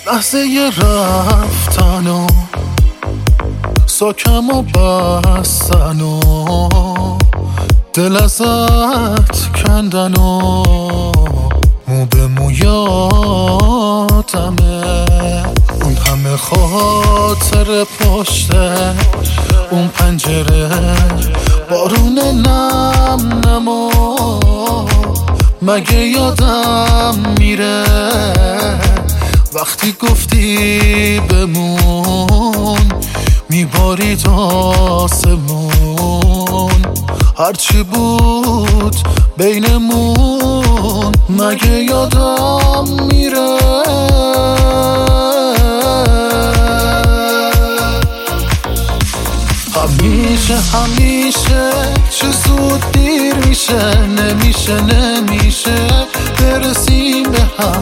لحظه رفتن و ساکم و بستن و دل ازت کندن و مو به مو یادمه. اون همه خاطر پشته اون پنجره، بارون نم نما مگه یادم میره وقتی گفتی بمون میبارید آسمون. هرچی بود بینمون مگه یادم میره. همیشه چه زود دیر میشه، نمیشه برسیم به هم.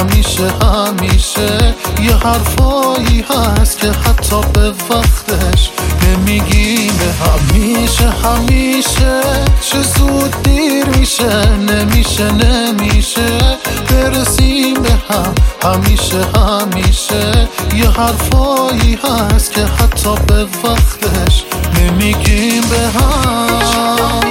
همیشه یه حرفایی هست که حتی به وقتش نمیگیم به هم. همیشه چه زود دیر میشه، نمیشه برسیم به هم. همیشه یه حرفایی هست که حتی به وقتش نمیگیم به هم.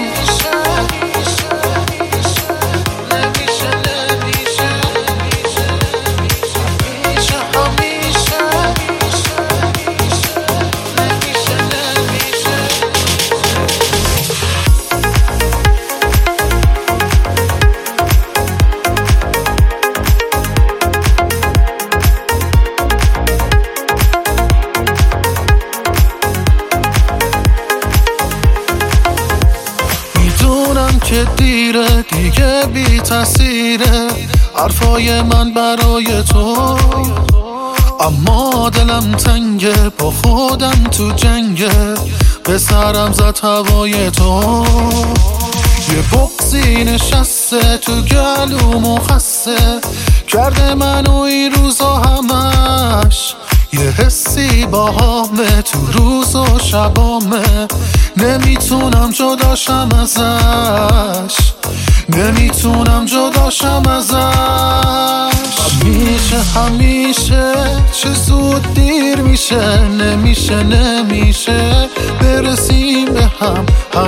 که دیره دیگه بی تأثیره حرفای من برای تو، اما دلم تنگه با خودم تو جنگه، به سرم زد هوای تو. یه بغضی نشسته تو گلوم و خسته کرده منو این روزا همش. یه حسی با همه تو روز و شبامه، نمیتونم جداشم ازش. همیشه چه زود دیر میشه، نمیشه برسیم به هم.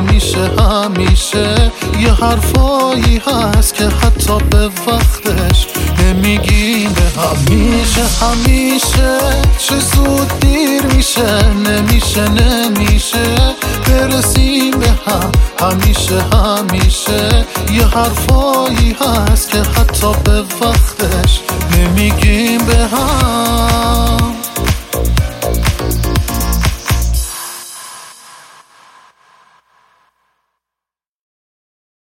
همیشه یه حرفایی هست که حتی به وقتش نمیگیم به هم. همیشه چه زود دیر میشه، نمیشه برسیم به هم. همیشه یه حرفایی هست که حتی به